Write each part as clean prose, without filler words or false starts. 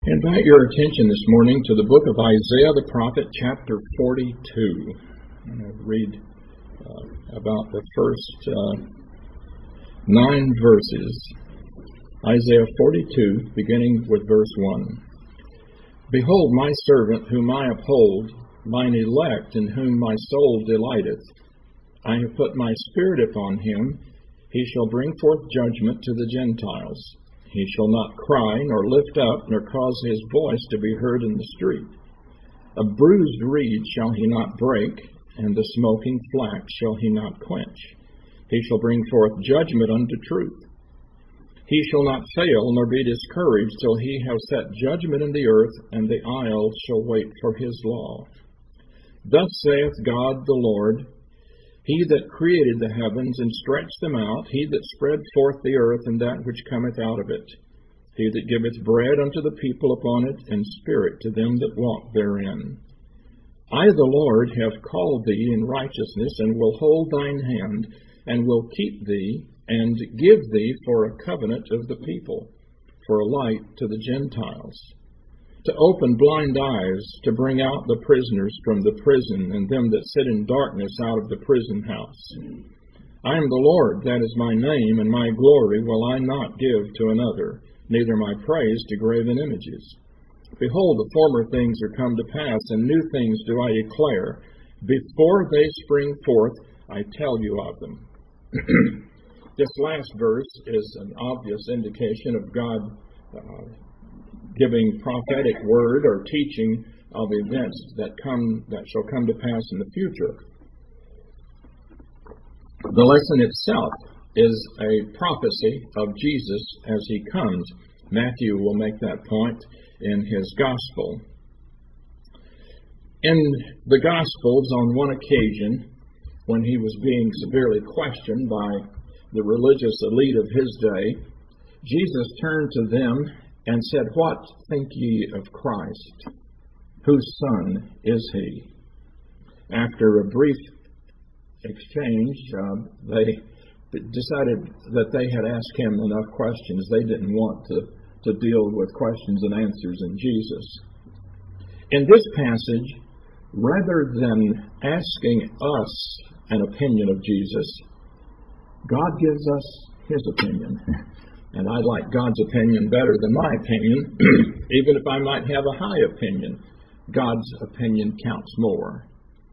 Invite your attention this morning to the book of Isaiah the prophet, chapter 42. And I'll read about the first 9 verses. Isaiah 42, beginning with verse 1. Behold my servant whom I uphold, mine elect in whom my soul delighteth. I have put my spirit upon him, he shall bring forth judgment to the Gentiles. He shall not cry, nor lift up, nor cause his voice to be heard in the street. A bruised reed shall he not break, and the smoking flax shall he not quench. He shall bring forth judgment unto truth. He shall not fail, nor be discouraged, till he have set judgment in the earth, and the isles shall wait for his law. Thus saith God the Lord, He that created the heavens and stretched them out, he that spread forth the earth and that which cometh out of it, he that giveth bread unto the people upon it, and spirit to them that walk therein. I, the Lord, have called thee in righteousness, and will hold thine hand, and will keep thee, and give thee for a covenant of the people, for a light to the Gentiles, to open blind eyes, to bring out the prisoners from the prison, and them that sit in darkness out of the prison house. I am the Lord, that is my name, and my glory will I not give to another, neither my praise to graven images. Behold, the former things are come to pass, and new things do I declare. Before they spring forth, I tell you of them. This last verse is an obvious indication of God giving prophetic word or teaching of events that shall come to pass in the future. The lesson itself is a prophecy of Jesus as he comes. Matthew will make that point in his gospel. In the Gospels, on one occasion, when he was being severely questioned by the religious elite of his day, Jesus turned to them and said, What think ye of Christ? Whose son is he? After a brief exchange, they decided that they had asked him enough questions. They didn't want to deal with questions and answers in Jesus. In this passage, rather than asking us an opinion of Jesus, God gives us his opinion. And I like God's opinion better than my opinion. Even if I might have a high opinion, God's opinion counts more.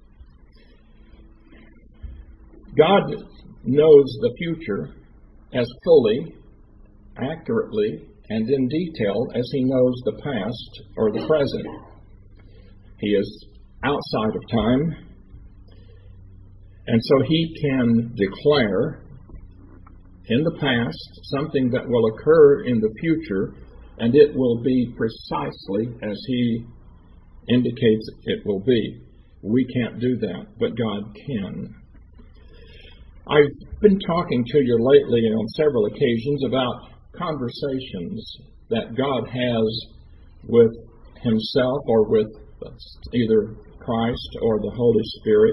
God knows the future as fully, accurately, and in detail as he knows the past or the present. He is outside of time, and so he can declare in the past something that will occur in the future, and it will be precisely as he indicates it will be. We can't do that, but God can. I've been talking to you lately on several occasions about conversations that God has with himself or with either Christ or the Holy Spirit.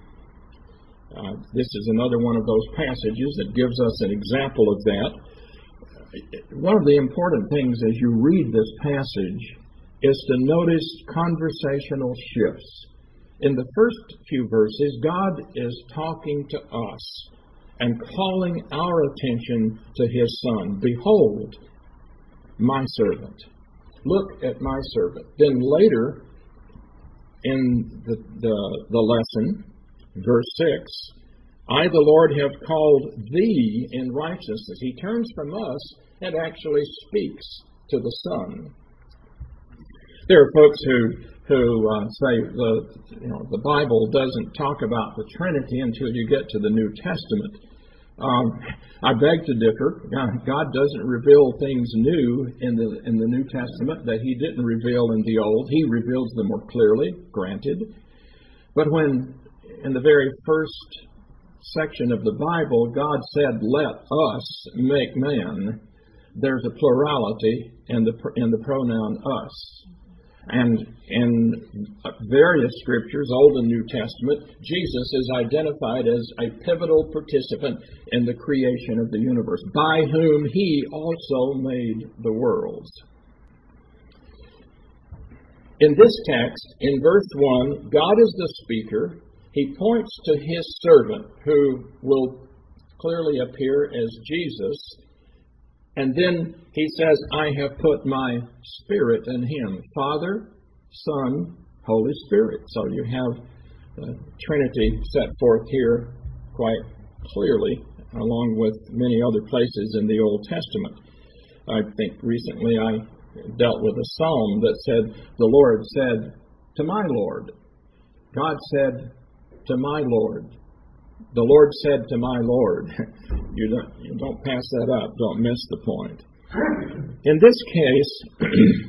This is another one of those passages that gives us an example of that. One of the important things as you read this passage is to notice conversational shifts. In the first few verses, God is talking to us and calling our attention to his Son. Behold, my servant. Look at my servant. Then later in the lesson, verse 6, I, the Lord, have called thee in righteousness. He turns from us and actually speaks to the Son. There are folks who say the Bible doesn't talk about the Trinity until you get to the New Testament. I beg to differ. God doesn't reveal things new in the New Testament that he didn't reveal in the Old. He reveals them more clearly, granted. But when in the very first section of the Bible, God said, let us make man, there's a plurality in the pronoun us. And in various scriptures, Old and New Testament, Jesus is identified as a pivotal participant in the creation of the universe, by whom he also made the worlds. In this text, in verse 1, God is the speaker. He points to his servant, who will clearly appear as Jesus. And then he says, I have put my Spirit in him. Father, Son, Holy Spirit. So you have the Trinity set forth here quite clearly, along with many other places in the Old Testament. I think recently I dealt with a psalm that said, the Lord said to my Lord. God said to my Lord. The Lord said to my Lord. You don't pass that up. Don't miss the point. In this case,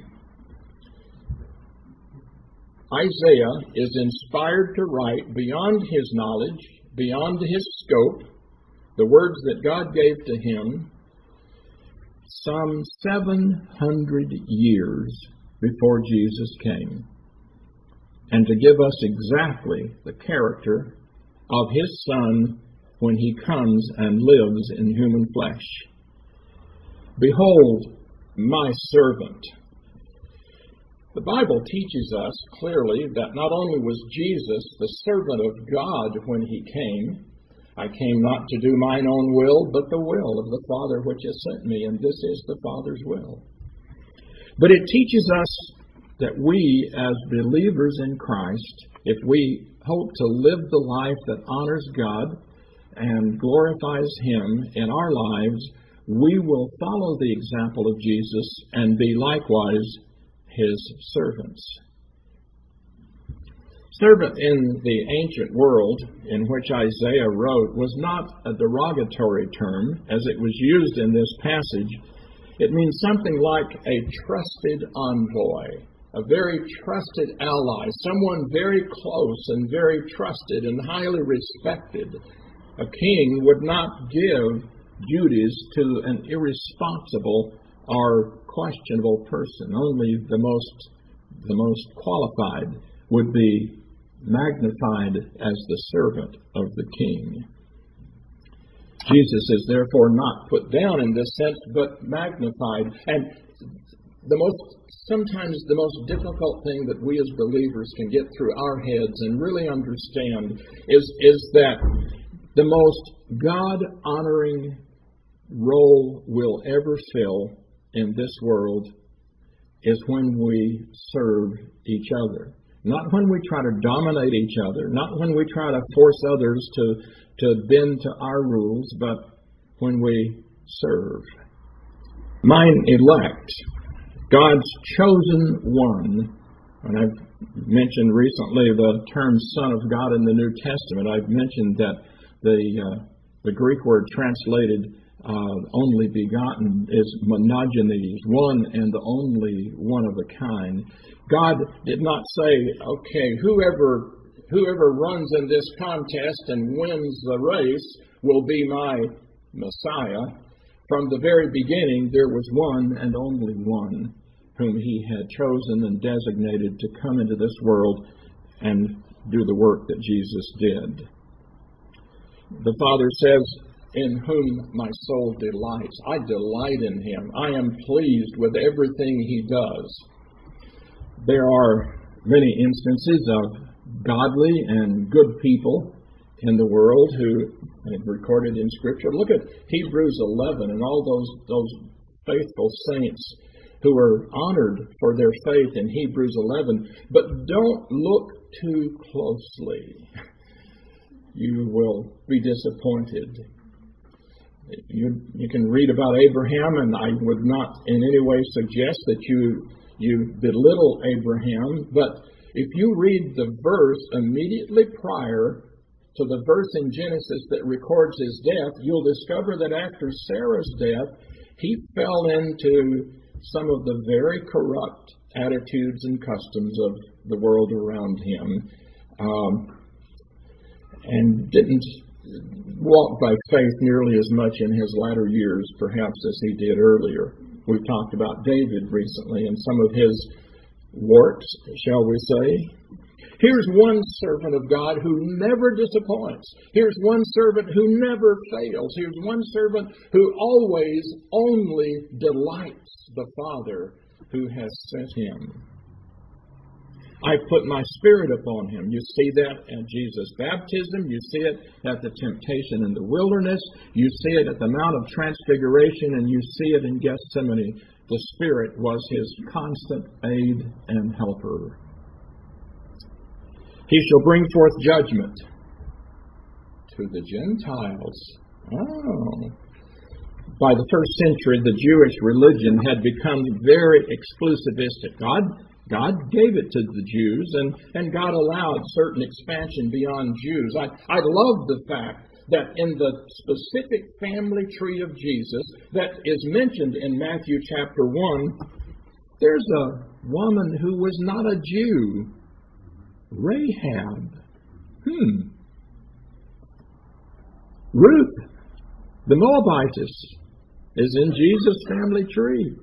Isaiah is inspired to write beyond his knowledge, beyond his scope, the words that God gave to him some 700 years before Jesus came, and to give us exactly the character of his Son when he comes and lives in human flesh. Behold, my servant. The Bible teaches us clearly that not only was Jesus the servant of God when he came, I came not to do mine own will, but the will of the Father which has sent me, and this is the Father's will. But it teaches us that we, as believers in Christ, if we hope to live the life that honors God and glorifies him in our lives, we will follow the example of Jesus and be likewise his servants. Servant in the ancient world in which Isaiah wrote was not a derogatory term as it was used in this passage. It means something like a trusted envoy, a very trusted ally, someone very close and very trusted and highly respected. A king would not give duties to an irresponsible or questionable person. Only the most qualified would be magnified as the servant of the king. Jesus is therefore not put down in this sense, but magnified. And sometimes the most difficult thing that we as believers can get through our heads and really understand is that the most God-honoring role we'll ever fill in this world is when we serve each other. Not when we try to dominate each other, not when we try to force others to bend to our rules, but when we serve. Mine elect, God's chosen one. And I've mentioned recently the term Son of God in the New Testament. I've mentioned that the Greek word translated only begotten is monogenes, one and the only one of a kind. God did not say, okay, whoever runs in this contest and wins the race will be my Messiah. From the very beginning, there was one and only one whom he had chosen and designated to come into this world and do the work that Jesus did. The Father says, in whom my soul delights. I delight in him. I am pleased with everything he does. There are many instances of godly and good people in the world who are recorded in Scripture. Look at Hebrews 11 and all those faithful saints who are honored for their faith in Hebrews 11. But don't look too closely. You will be disappointed. You can read about Abraham, and I would not in any way suggest that you belittle Abraham, but if you read the verse immediately prior to the verse in Genesis that records his death, you'll discover that after Sarah's death, he fell into some of the very corrupt attitudes and customs of the world around him, and didn't walk by faith nearly as much in his latter years, perhaps, as he did earlier. We've talked about David recently and some of his warts, shall we say. Here's one servant of God who never disappoints. Here's one servant who never fails. Here's one servant who always only delights the Father who has sent him. I put my Spirit upon him. You see that at Jesus' baptism. You see it at the temptation in the wilderness. You see it at the Mount of Transfiguration, and you see it in Gethsemane. The Spirit was his constant aid and helper. He shall bring forth judgment to the Gentiles. Oh. By the first century, the Jewish religion had become very exclusivistic. God gave it to the Jews, and God allowed certain expansion beyond Jews. I love the fact that in the specific family tree of Jesus that is mentioned in Matthew chapter 1, there's a woman who was not a Jew, Rahab. Ruth, the Moabitess, is in Jesus' family tree.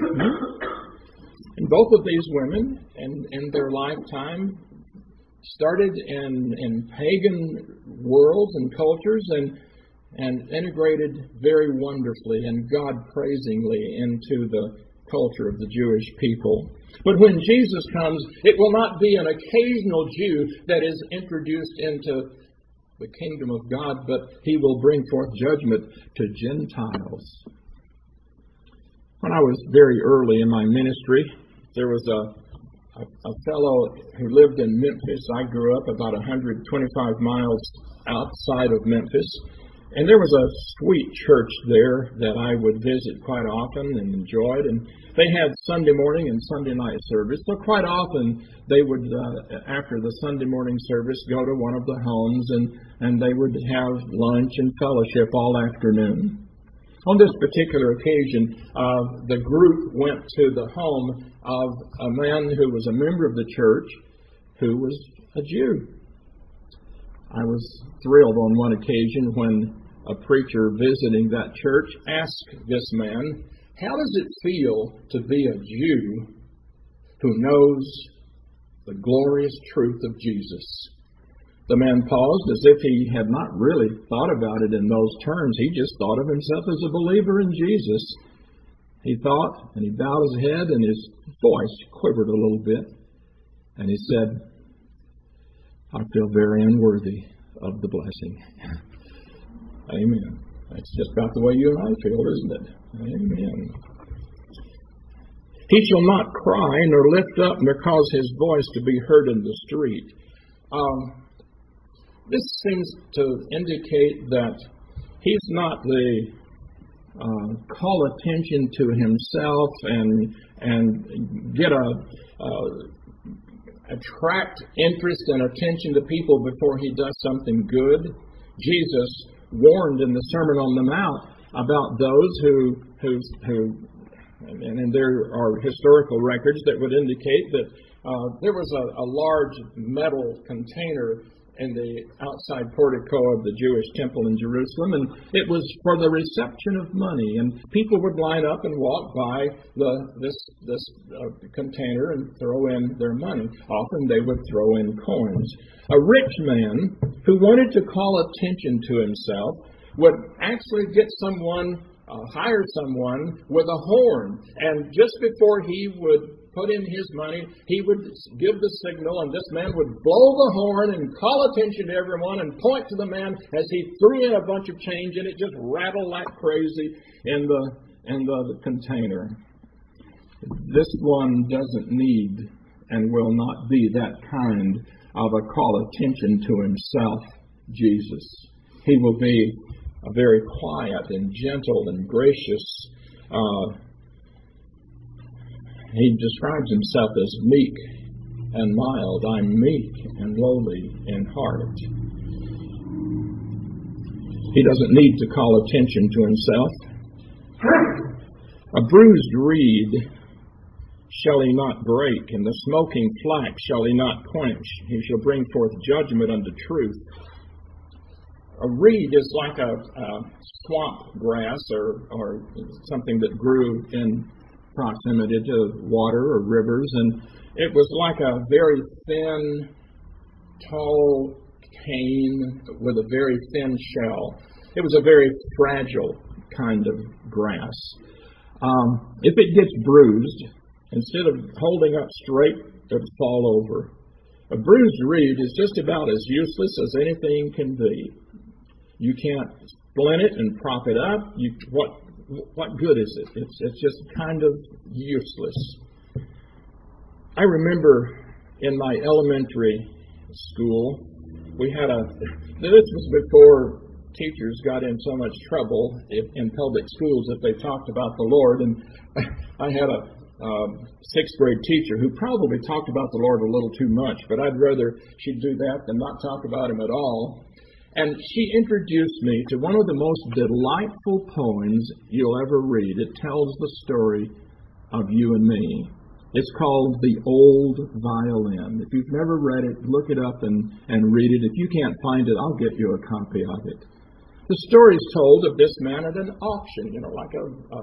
And both of these women, in their lifetime, started in pagan worlds and cultures and integrated very wonderfully and God-praisingly into the culture of the Jewish people. But when Jesus comes, it will not be an occasional Jew that is introduced into the kingdom of God, but he will bring forth judgment to Gentiles. When I was very early in my ministry, there was a fellow who lived in Memphis. I grew up about 125 miles outside of Memphis, and there was a sweet church there that I would visit quite often and enjoyed. And they had Sunday morning and Sunday night service. So quite often they would, after the Sunday morning service, go to one of the homes and they would have lunch and fellowship all afternoon. On this particular occasion, the group went to the home of a man who was a member of the church who was a Jew. I was thrilled on one occasion when a preacher visiting that church asked this man, "How does it feel to be a Jew who knows the glorious truth of Jesus?" The man paused as if he had not really thought about it in those terms. He just thought of himself as a believer in Jesus. He thought, and he bowed his head, and his voice quivered a little bit. And he said, "I feel very unworthy of the blessing." Amen. That's just about the way you and I feel, isn't it? Amen. He shall not cry nor lift up nor cause his voice to be heard in the street. This seems to indicate that he's not the call attention to himself and get attract interest and attention to people before he does something good. Jesus warned in the Sermon on the Mount about those who and there are historical records that would indicate that there was a large metal container in the outside portico of the Jewish temple in Jerusalem, and it was for the reception of money. And people would line up and walk by this container and throw in their money. Often they would throw in coins. A rich man who wanted to call attention to himself would actually get hire someone with a horn, and just before he would put in his money, he would give the signal, and this man would blow the horn and call attention to everyone and point to the man as he threw in a bunch of change, and it just rattled like crazy in the container. This one doesn't need and will not be that kind of a call attention to himself, Jesus. He will be a very quiet and gentle and gracious. He describes himself as meek and mild. I'm meek and lowly in heart. He doesn't need to call attention to himself. A bruised reed shall he not break, and the smoking flax shall he not quench. He shall bring forth judgment unto truth. A reed is like a swamp grass or something that grew in proximity to water or rivers, and it was like a very thin, tall cane with a very thin shell. It was a very fragile kind of grass. If it gets bruised, Instead of holding up straight, it would fall over. A bruised reed is just about as useless as anything can be. You can't splint it and prop it up. What good is it? It's just kind of useless. I remember in my elementary school, we had this was before teachers got in so much trouble in public schools that they talked about the Lord. And I had a sixth grade teacher who probably talked about the Lord a little too much, but I'd rather she'd do that than not talk about Him at all. And she introduced me to one of the most delightful poems you'll ever read. It tells the story of you and me. It's called The Old Violin. If you've never read it, look it up and read it. If you can't find it, I'll get you a copy of it. The story is told of this man at an auction, like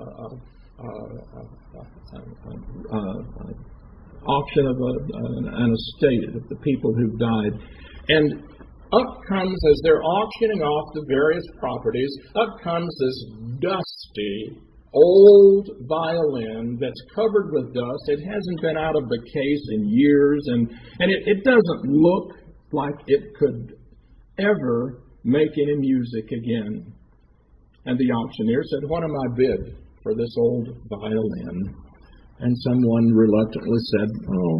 auction of an estate of the people who've died. And up comes, as they're auctioning off the various properties, up comes this dusty old violin that's covered with dust. It hasn't been out of the case in years, and it doesn't look like it could ever make any music again. And the auctioneer said, "What am I bid for this old violin?" And someone reluctantly said,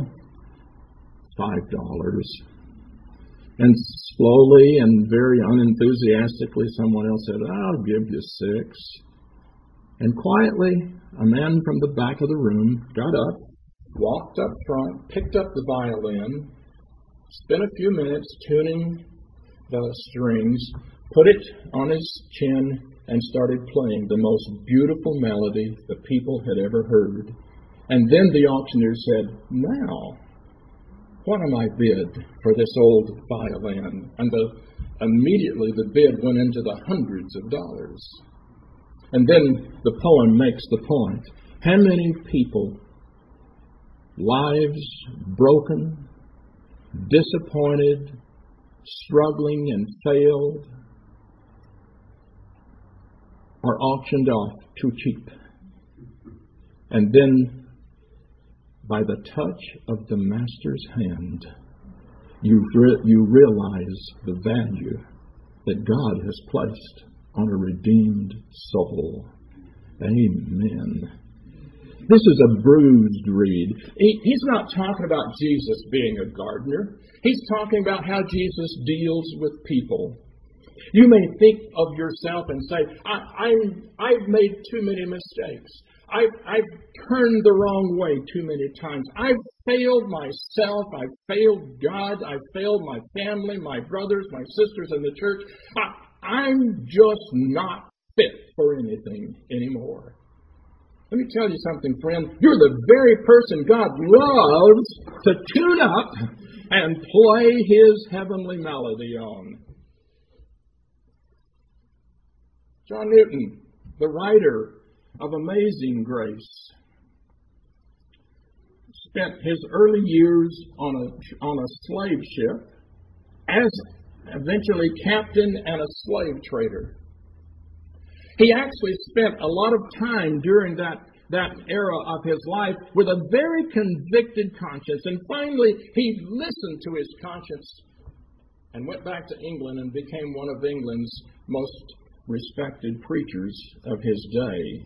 $5. And slowly and very unenthusiastically, someone else said, "I'll give you $6. And quietly, a man from the back of the room got up, walked up front, picked up the violin, spent a few minutes tuning the strings, put it on his chin, and started playing the most beautiful melody the people had ever heard. And then the auctioneer said, "Now, what am I bid for this old violin?" And immediately the bid went into the hundreds of dollars. And then the poem makes the point. How many people, lives broken, disappointed, struggling and failed, are auctioned off too cheap. And then, by the touch of the Master's hand, you realize the value that God has placed on a redeemed soul. Amen. This is a bruised reed. He's not talking about Jesus being a gardener. He's talking about how Jesus deals with people. You may think of yourself and say, I've made too many mistakes. I've turned the wrong way too many times. I've failed myself. I've failed God. I've failed my family, my brothers, my sisters in the church. I'm just not fit for anything anymore. Let me tell you something, friend. You're the very person God loves to tune up and play His heavenly melody on. John Newton, the writer of Amazing Grace, spent his early years on a slave ship as eventually captain and a slave trader. He actually spent a lot of time during that era of his life with a very convicted conscience. And finally, he listened to his conscience and went back to England and became one of England's most respected preachers of his day.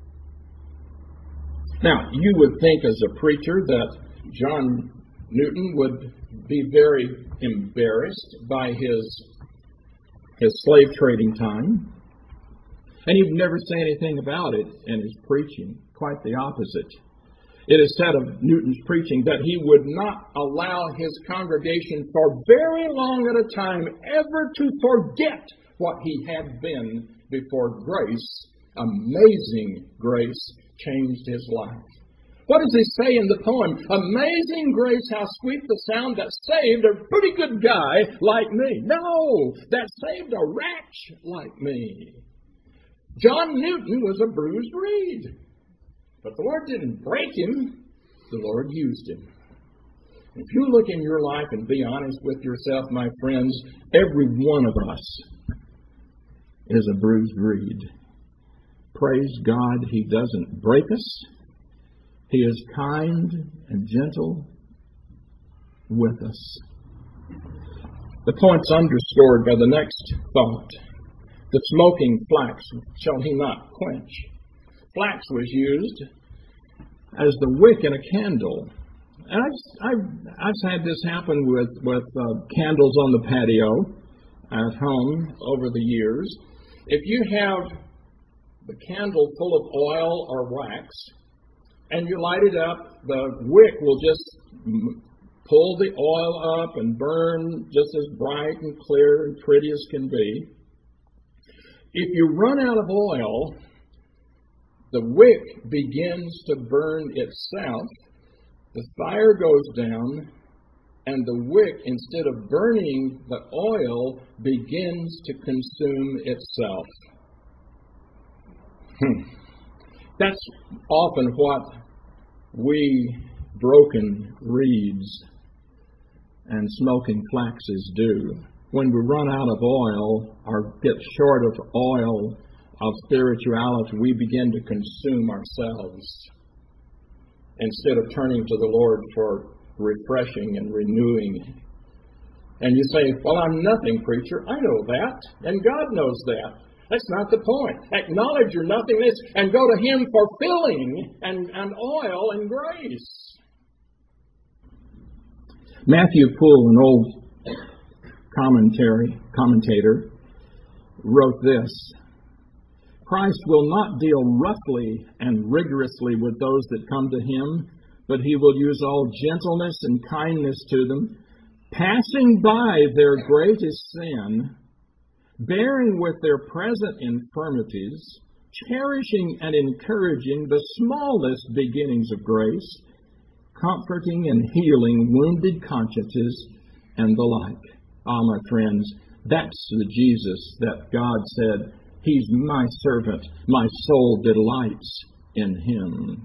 Now, you would think as a preacher that John Newton would be very embarrassed by his slave trading time. And he'd never say anything about it in his preaching. Quite the opposite. It is said of Newton's preaching that he would not allow his congregation for very long at a time ever to forget what he had been before grace, amazing grace, changed his life. What does he say in the poem? Amazing grace, how sweet the sound that saved a pretty good guy like me. No, that saved a wretch like me. John Newton was a bruised reed. But the Lord didn't break him. The Lord used him. If you look in your life and be honest with yourself, my friends, every one of us is a bruised reed. Praise God, He doesn't break us. He is kind and gentle with us. The point's underscored by the next thought. The smoking flax shall he not quench. Flax was used as the wick in a candle. And I've had this happen with candles on the patio at home over the years. If you have the candle full of oil or wax and you light it up, the wick will just pull the oil up and burn just as bright and clear and pretty as can be. If you run out of oil, the wick begins to burn itself. The fire goes down, and the wick, instead of burning the oil, begins to consume itself. That's often what we broken reeds and smoking flaxes do. When we run out of oil or get short of oil of spirituality, we begin to consume ourselves instead of turning to the Lord for refreshing and renewing. And you say, well, I'm nothing, preacher. I know that, and God knows that. That's not the point. Acknowledge your nothingness and go to Him for filling and oil and grace. Matthew Poole, an old commentator, wrote this: Christ will not deal roughly and rigorously with those that come to Him, but He will use all gentleness and kindness to them, passing by their greatest sin, bearing with their present infirmities, cherishing and encouraging the smallest beginnings of grace, comforting and healing wounded consciences, and the like. Ah, my friends, that's the Jesus that God said, He's my servant, my soul delights in Him.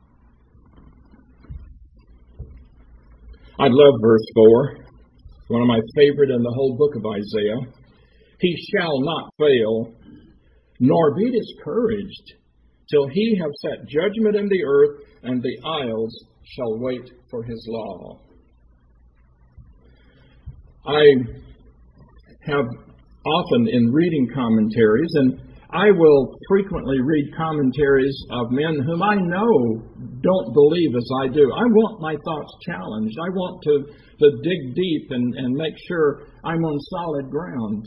I love verse 4. It's one of my favorite in the whole book of Isaiah. He shall not fail, nor be discouraged, till He have set judgment in the earth, and the isles shall wait for His law. I have often in reading commentaries, and I will frequently read commentaries of men whom I know don't believe as I do. I want my thoughts challenged. I want to dig deep and make sure I'm on solid ground.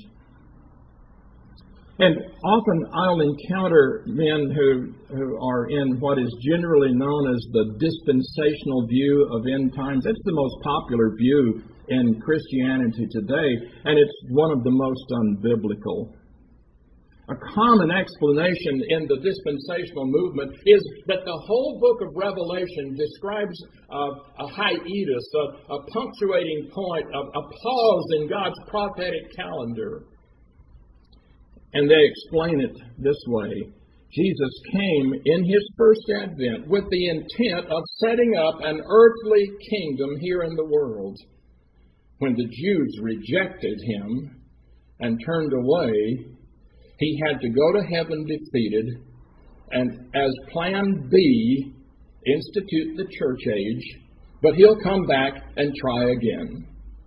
And often I'll encounter men who are in what is generally known as the dispensational view of end times. It's the most popular view in Christianity today, and it's one of the most unbiblical. A common explanation in the dispensational movement is that the whole book of Revelation describes a hiatus, a punctuating point, a pause in God's prophetic calendar. And they explain it this way. Jesus came in His first advent with the intent of setting up an earthly kingdom here in the world. When the Jews rejected Him and turned away, He had to go to heaven defeated and, as plan B, institute the church age, but He'll come back and try again.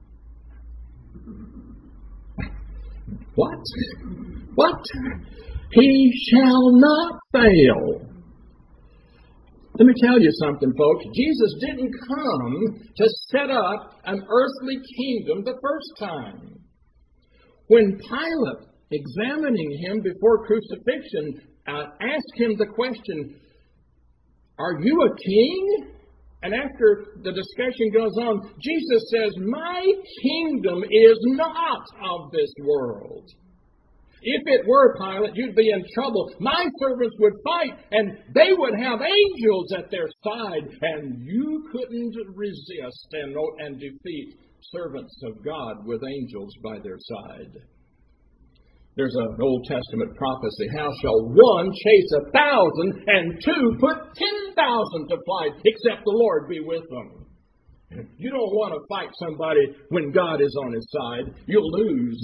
What? What? He shall not fail. Let me tell you something, folks. Jesus didn't come to set up an earthly kingdom the first time. When Pilate, examining Him before crucifixion, asked Him the question, "Are you a king?" And after the discussion goes on, Jesus says, "My kingdom is not of this world." If it were, Pilate, you'd be in trouble. My servants would fight, and they would have angels at their side, and you couldn't resist and defeat servants of God with angels by their side. There's an Old Testament prophecy, how shall one chase 1,000 and two put 10,000 to flight, except the Lord be with them? You don't want to fight somebody when God is on his side. You'll lose.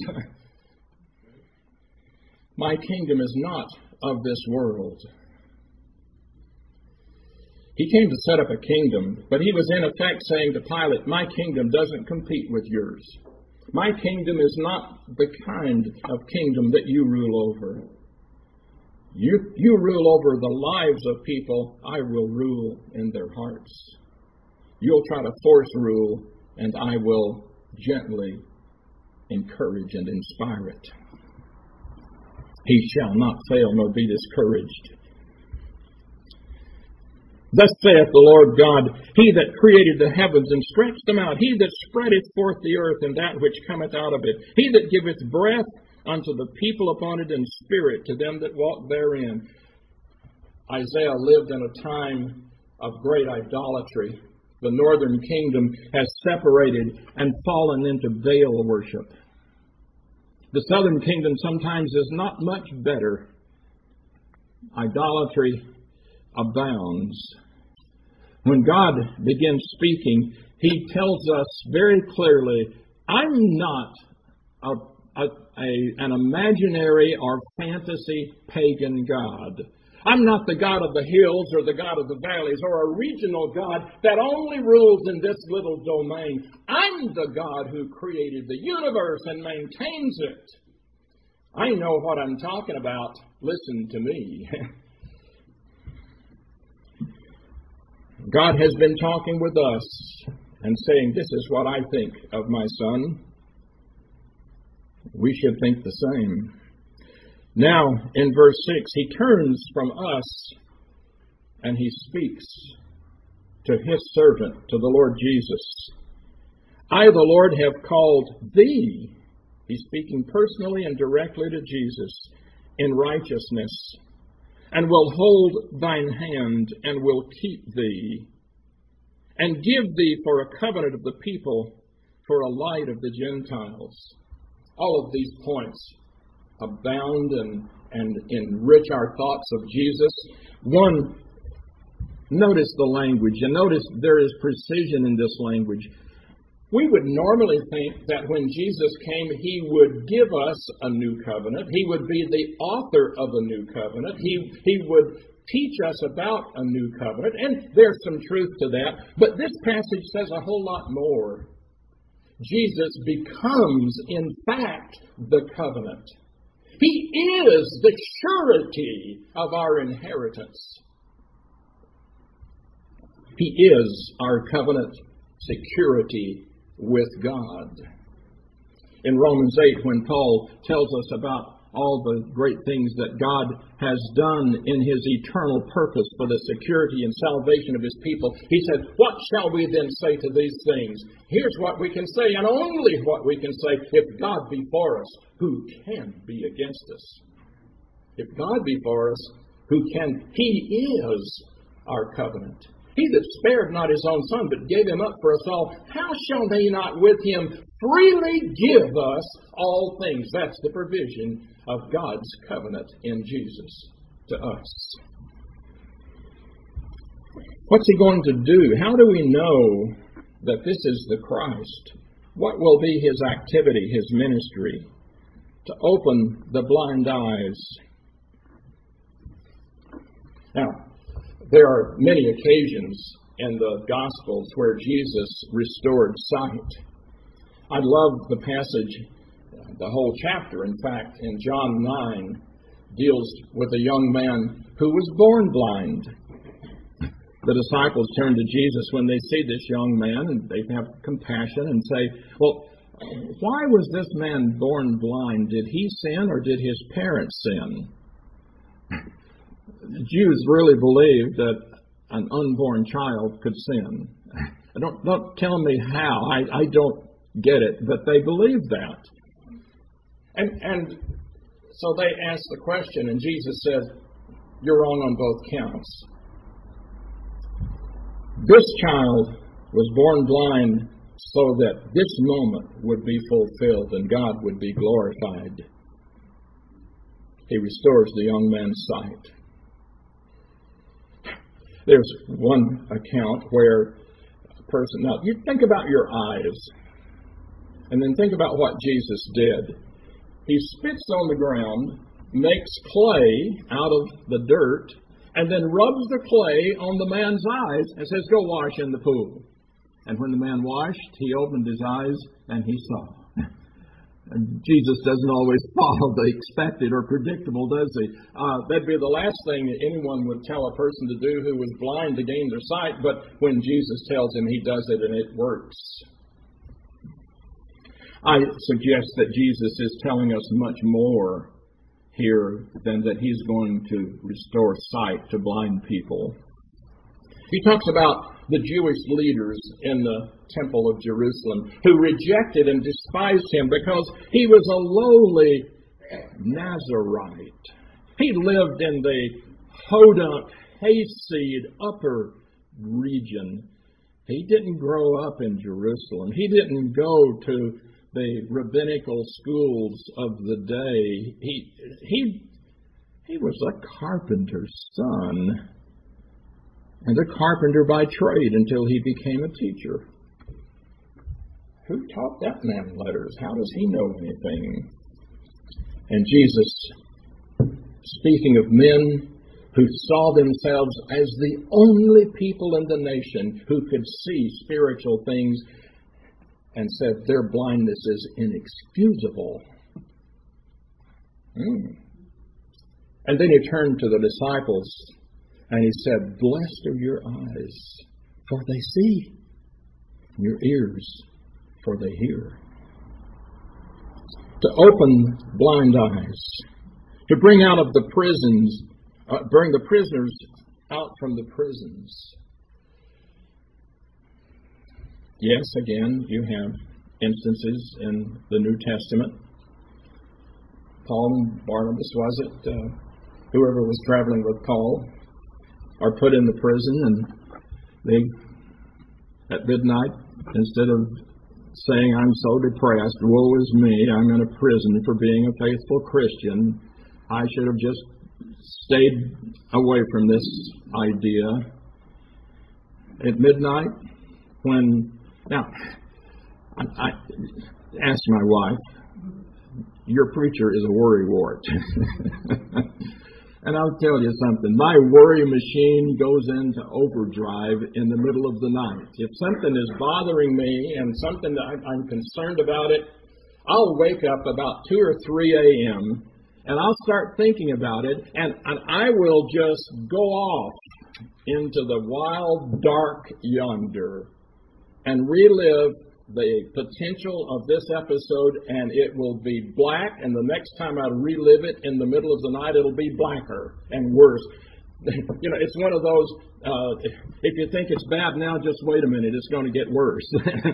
My kingdom is not of this world. He came to set up a kingdom, but he was in effect saying to Pilate, my kingdom doesn't compete with yours. My kingdom is not the kind of kingdom that you rule over. You rule over the lives of people, I will rule in their hearts. You'll try to force rule, and I will gently encourage and inspire it. He shall not fail nor be discouraged. Thus saith the Lord God, He that created the heavens and stretched them out, He that spreadeth forth the earth and that which cometh out of it, He that giveth breath unto the people upon it and spirit to them that walk therein. Isaiah lived in a time of great idolatry. The northern kingdom has separated and fallen into Baal worship. The southern kingdom sometimes is not much better. Idolatry abounds. When God begins speaking, He tells us very clearly, I'm not an imaginary or fantasy pagan God. I'm not the God of the hills or the God of the valleys or a regional God that only rules in this little domain. I'm the God who created the universe and maintains it. I know what I'm talking about. Listen to me. God has been talking with us and saying, this is what I think of my Son. We should think the same. Now, in verse 6, He turns from us and He speaks to His servant, to the Lord Jesus. I, the Lord, have called thee. He's speaking personally and directly to Jesus, in righteousness, and will hold thine hand, and will keep thee, and give thee for a covenant of the people, for a light of the Gentiles. All of these points abound and enrich our thoughts of Jesus. One, notice the language, and notice there is precision in this language. We would normally think that when Jesus came, He would give us a new covenant. He would be the author of a new covenant. He would teach us about a new covenant. And there's some truth to that. But this passage says a whole lot more. Jesus becomes, in fact, the covenant. He is the surety of our inheritance. He is our covenant security with God. In Romans 8, when Paul tells us about all the great things that God has done in His eternal purpose for the security and salvation of His people, he said, what shall we then say to these things? Here's what we can say, and only what we can say. If God be for us, who can be against us? If God be for us, who can? He is our covenant. He that spared not His own Son, but gave Him up for us all, how shall He not with Him freely give us all things? That's the provision of God's covenant in Jesus to us. What's He going to do? How do we know that this is the Christ? What will be His activity, His ministry? To open the blind eyes. Now, there are many occasions in the Gospels where Jesus restored sight. I love the passage, the whole chapter, in fact, in John 9, deals with a young man who was born blind. The disciples turn to Jesus when they see this young man, and they have compassion and say, well, why was this man born blind? Did he sin or did his parents sin? The Jews really believed that an unborn child could sin. Don't tell me how. I don't get it, but they believe that. And so they asked the question, and Jesus said, you're wrong on both counts. This child was born blind so that this moment would be fulfilled and God would be glorified. He restores the young man's sight. There's one account where a person, now you think about your eyes, and then think about what Jesus did. He spits on the ground, makes clay out of the dirt, and then rubs the clay on the man's eyes and says, go wash in the pool. And when the man washed, he opened his eyes and he saw. And Jesus doesn't always follow the expected or predictable, does he? That'd be the last thing that anyone would tell a person to do who was blind to gain their sight, but when Jesus tells him, he does it and it works. I suggest that Jesus is telling us much more here than that he's going to restore sight to blind people. He talks about the Jewish leaders in the Temple of Jerusalem who rejected and despised him because he was a lowly Nazarite. He lived in the Hodunk, hayseed, upper region. He didn't grow up in Jerusalem. He didn't go to the rabbinical schools of the day. He was a carpenter's son. And a carpenter by trade until he became a teacher. Who taught that man letters? How does he know anything? And Jesus, speaking of men who saw themselves as the only people in the nation who could see spiritual things, and said their blindness is inexcusable. And then he turned to the disciples and he said, blessed are your eyes, for they see, your ears, for they hear. To open blind eyes, to bring out of the prisons, bring the prisoners out from the prisons. Yes, again, you have instances in the New Testament. Paul and Barnabas, was it? Whoever was traveling with Paul, are put in the prison, and they, at midnight, instead of saying, I'm so depressed, woe is me, I'm in a prison for being a faithful Christian, I should have just stayed away from this idea. At midnight, now, I asked my wife, your preacher is a worrywart. And I'll tell you something, my worry machine goes into overdrive in the middle of the night. If something is bothering me and something that I'm concerned about it, I'll wake up about 2 or 3 a.m. and I'll start thinking about it, and I will just go off into the wild dark yonder and relive the potential of this episode, and it will be black, and the next time I relive it in the middle of the night, it'll be blacker and worse. You know, it's one of those, if you think it's bad now, just wait a minute, it's going to get worse.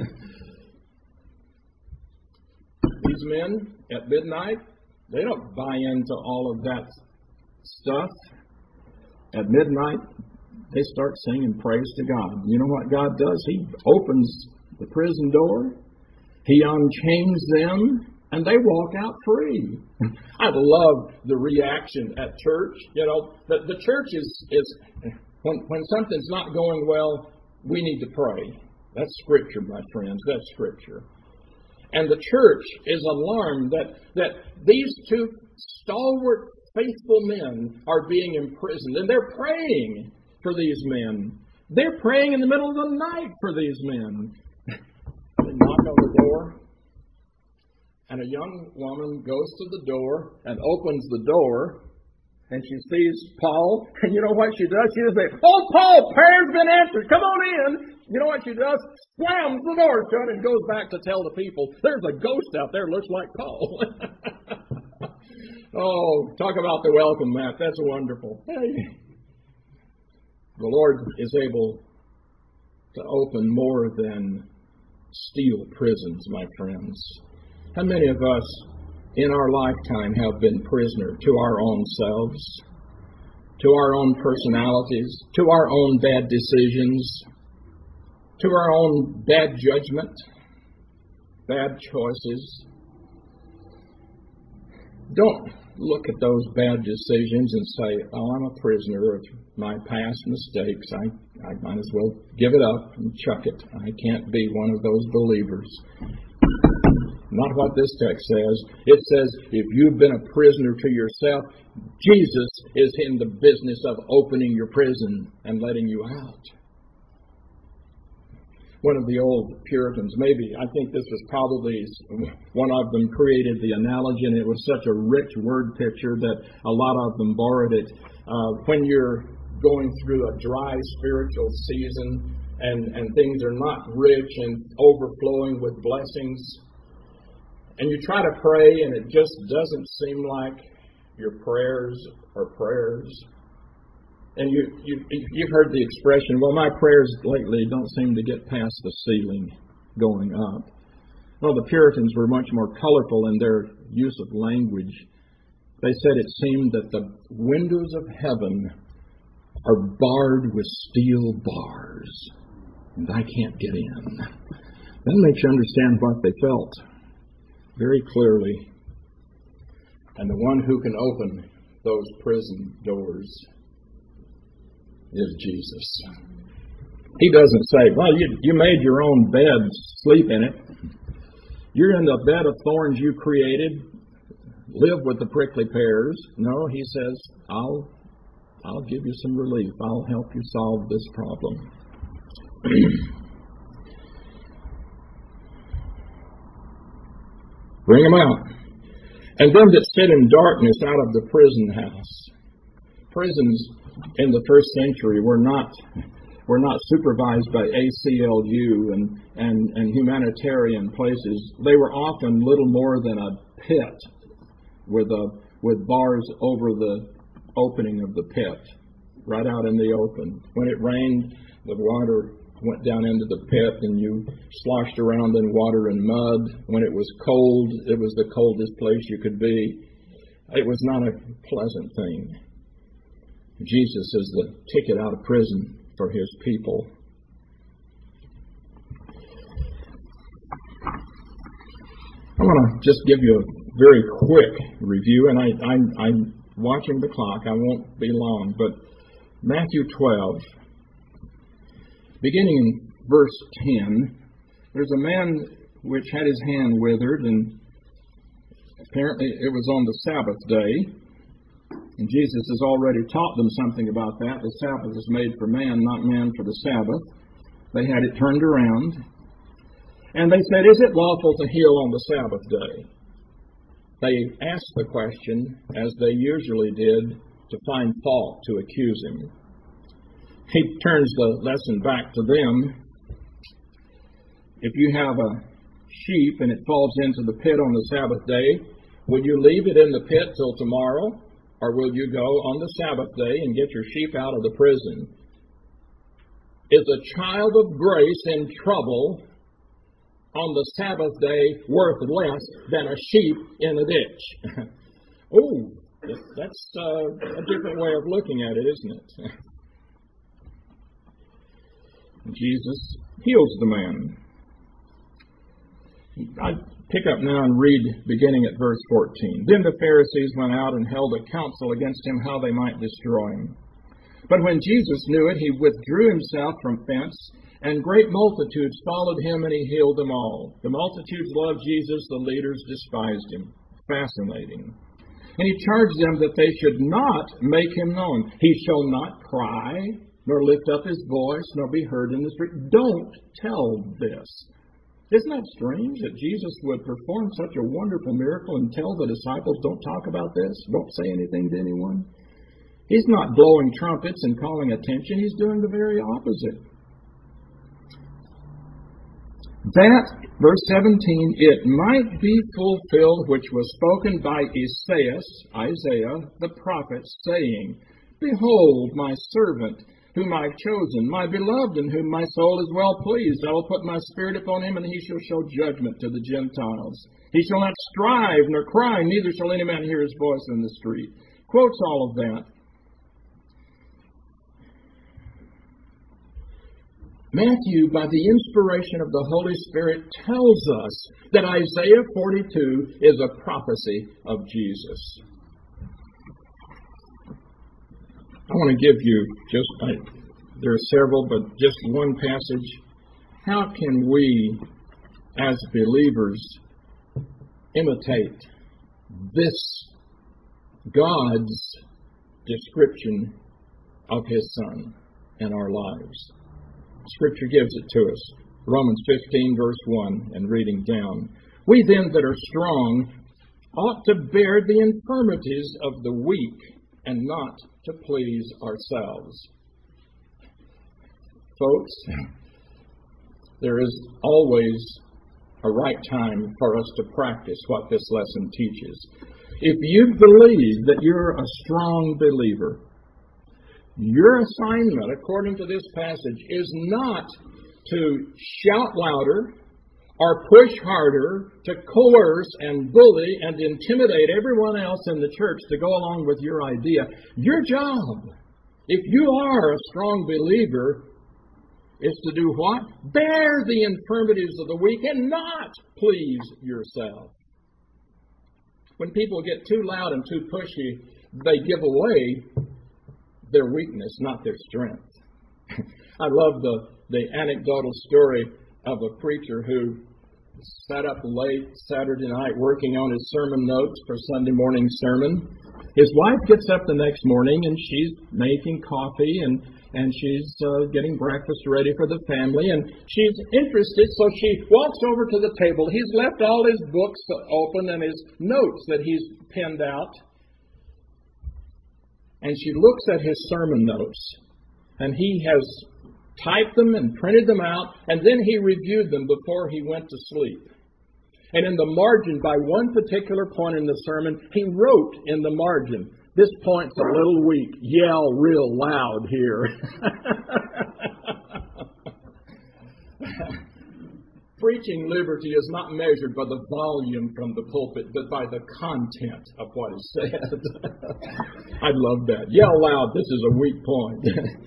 These men at midnight, they don't buy into all of that stuff. At midnight, they start singing praise to God. You know what God does? He opens the prison door, he unchains them, and they walk out free. I love the reaction at church. You know, the church is when something's not going well, we need to pray. That's Scripture, my friends. That's Scripture. And the church is alarmed that these two stalwart, faithful men are being imprisoned, and they're praying for these men. They're praying in the middle of the night for these men. They knock on the door, and a young woman goes to the door and opens the door, and she sees Paul, and you know what she does? She says, oh, Paul, prayer's been answered, come on in. You know what she does? Slams the door shut and goes back to tell the people, there's a ghost out there, looks like Paul. Oh, talk about the welcome mat. That's wonderful. Hey. The Lord is able to open more than steel prisons, my friends. How many of us in our lifetime have been prisoner to our own selves, to our own personalities, to our own bad decisions, to our own bad judgment, bad choices? Don't look at those bad decisions and say, oh, I'm a prisoner of my past mistakes. I might as well give it up and chuck it. I can't be one of those believers. Not what this text says. It says, if you've been a prisoner to yourself, Jesus is in the business of opening your prison and letting you out. One of the old Puritans, maybe, I think this was probably one of them, created the analogy, and it was such a rich word picture that a lot of them borrowed it. When you're going through a dry spiritual season and things are not rich and overflowing with blessings, and you try to pray and it just doesn't seem like your prayers are prayers. And you've heard the expression, well, my prayers lately don't seem to get past the ceiling going up. Well, the Puritans were much more colorful in their use of language. They said it seemed that the windows of heaven are barred with steel bars, and I can't get in. That makes you understand what they felt very clearly. And the one who can open those prison doors is Jesus. He doesn't say, well, you made your own bed, sleep in it. You're in the bed of thorns you created. Live with the prickly pears. No, he says, I'll give you some relief. I'll help you solve this problem. Bring them out. And them that sit in darkness out of the prison house. Prisons in the first century were not supervised by ACLU and humanitarian places. They were often little more than a pit with bars over the opening of the pit, right out in the open. When it rained, the water went down into the pit and you sloshed around in water and mud. When it was cold, it was the coldest place you could be. It was not a pleasant thing. Jesus is the ticket out of prison for his people. I want to just give you a very quick review, and I'm watching the clock. I won't be long, but Matthew 12, beginning in verse 10, there's a man which had his hand withered, and apparently it was on the Sabbath day. And Jesus has already taught them something about that. The Sabbath is made for man, not man for the Sabbath. They had it turned around. And they said, is it lawful to heal on the Sabbath day? They asked the question, as they usually did, to find fault, to accuse him. He turns the lesson back to them. If you have a sheep and it falls into the pit on the Sabbath day, will you leave it in the pit till tomorrow? Or will you go on the Sabbath day and get your sheep out of the prison? Is a child of grace in trouble on the Sabbath day worth less than a sheep in a ditch? Oh, that's a different way of looking at it, isn't it? Jesus heals the man. I pick up now and read beginning at verse 14. Then the Pharisees went out and held a council against him how they might destroy him. But when Jesus knew it, he withdrew himself from thence, and great multitudes followed him, and he healed them all. The multitudes loved Jesus, the leaders despised him. Fascinating. And he charged them that they should not make him known. He shall not cry, nor lift up his voice, nor be heard in the street. Don't tell this. Isn't that strange that Jesus would perform such a wonderful miracle and tell the disciples, don't talk about this, don't say anything to anyone? He's not blowing trumpets and calling attention. He's doing the very opposite. That, verse 17, it might be fulfilled which was spoken by Isaiah the prophet, saying, Behold, my servant, whom I have chosen, my beloved, in whom my soul is well pleased. I will put my spirit upon him, and he shall show judgment to the Gentiles. He shall not strive nor cry, neither shall any man hear his voice in the street. Quotes all of that. Matthew, by the inspiration of the Holy Spirit, tells us that Isaiah 42 is a prophecy of Jesus. I want to give you there are several, but just one passage. How can we, as believers, imitate this God's description of His Son in our lives. Scripture gives it to us. Romans 15, verse 1, and reading down. We then that are strong ought to bear the infirmities of the weak and not to please ourselves. Folks, there is always a right time for us to practice what this lesson teaches. If you believe that you're a strong believer, your assignment, according to this passage, is not to shout louder or push harder, to coerce and bully and intimidate everyone else in the church to go along with your idea. Your job, if you are a strong believer, is to do what? Bear the infirmities of the weak and not please yourself. When people get too loud and too pushy, they give away their weakness, not their strength. I love the anecdotal story of a preacher who sat up late Saturday night working on his sermon notes for Sunday morning sermon. His wife gets up the next morning and she's making coffee and she's getting breakfast ready for the family, and she's interested, so she walks over to the table. He's left all his books open and his notes that he's penned out. And she looks at his sermon notes, and he has typed them and printed them out, and then he reviewed them before he went to sleep. And in the margin, by one particular point in the sermon, he wrote in the margin, "This point's a little weak. Yell real loud here." Preaching liberty is not measured by the volume from the pulpit, but by the content of what is said. I love that. Yell loud, this is a weak point.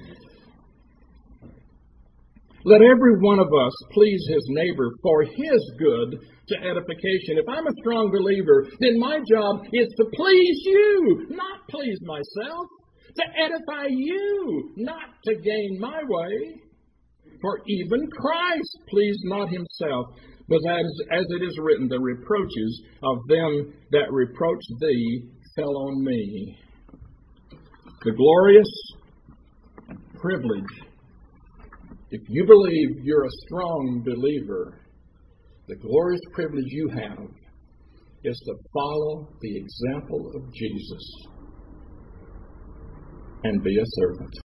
Let every one of us please his neighbor for his good to edification. If I'm a strong believer, then my job is to please you, not please myself. To edify you, not to gain my way. For even Christ pleased not himself, but as it is written, the reproaches of them that reproach thee fell on me. The glorious privilege, if you believe you're a strong believer, the glorious privilege you have is to follow the example of Jesus and be a servant.